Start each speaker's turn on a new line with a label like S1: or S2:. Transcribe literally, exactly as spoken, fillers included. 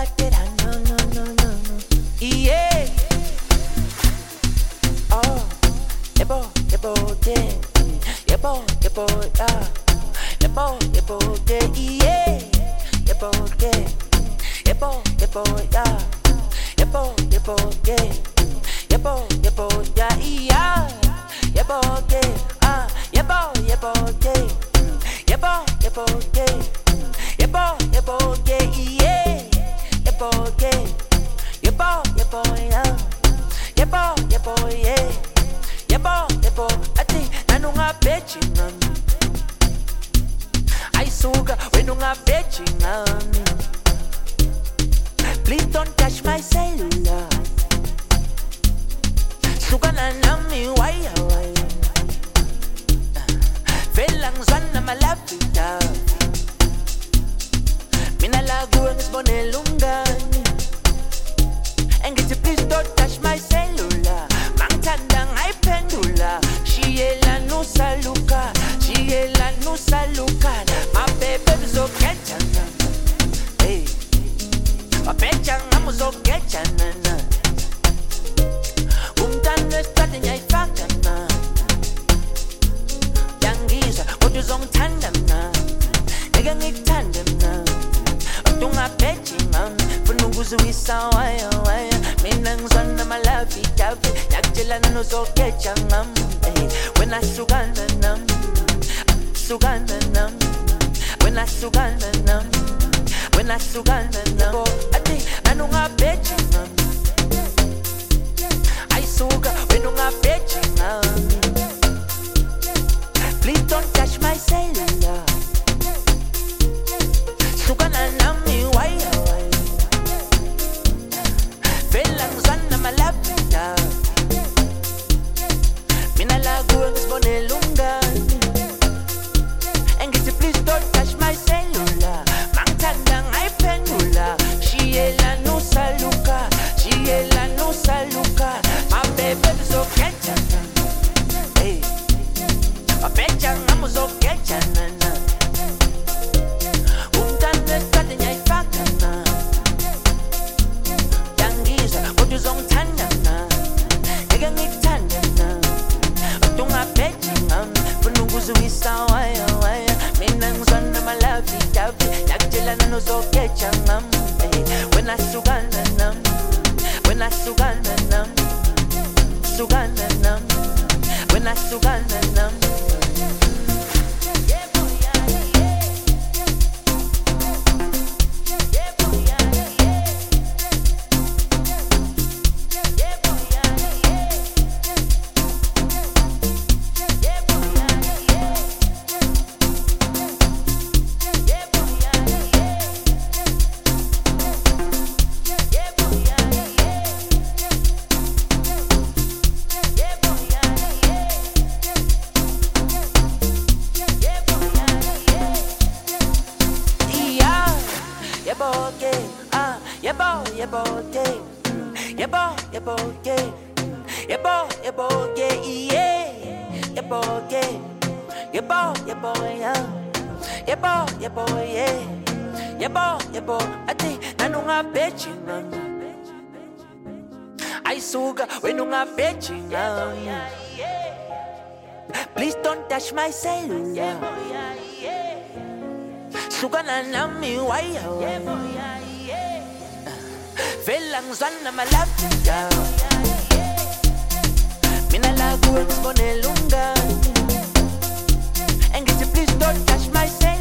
S1: what did I know, no, no, no, no. Yeah. Oh, yebo, yebo, yeah. Yebo, yebo, yeah. Yebo, yebo, yeah. Yebo, yeah. Yebo, yebo, yeah. Yebo, yebo, yeah. Yebo, yebo, yeah, yeah. Yebo, yeah. Ah, yebo, yebo, yeah. Yebo, yebo, yeah. Yebo, yebo, yeah, yeah. Yebo, yeah. Yebo, yebo, yeah. Yebo, yebo, yeah. Yebo, yebo, ati nanunga betching on me. I sugar when unga betching on me. Please don't touch my cellular. Sugar na na me why why. Felang zwana malapita. Mina lagu ang bonelungani. And get you please don't touch my cellular. Mangtandang ay pendula. Shiela no saluka. Shiela no saluka. My baby so ketchana. Hey. My pechang amo so ketchana. Umtan estade nyai fakana. Yangiza odu zong tandem na. Nigga ngik tandem na. Tunga peching am. Fununguzu isa waya waya. Minang zwana malafi tabi. Yakjela no so ketchang am. When I sugana nam. Sugana nam. When I sugana nam. When I sugana nam. Ati anunga peching am. I suga when unga peching am. Please don't touch my cellular. Sugana nam mi waya waya. Felang zana malapita. Mina lagu ang bonelungani. And get you please don't touch my cellular. Mangtandang ay pendula. Shiela no saluka. Shiela no saluka. My baby so ketchana. Hey. My pechang amo so ketchana. Umtan estade nyai fakana. Yangiza odu zong tandana. Nigga ngik tandana. Tunga peching am. Fununguzu isa waya waya. Minang zwana malafi tabi. Yakjela no so ketchang am. When I sugana nam. When I sugana nam. Sugana nam. When I sugana nam. I suga when unga betching am. Please don't touch my cellular. Suga na na mi waya waya. Felang zwana malapita. Mina lagu ang bonelungani. And get you please don't touch my cellular.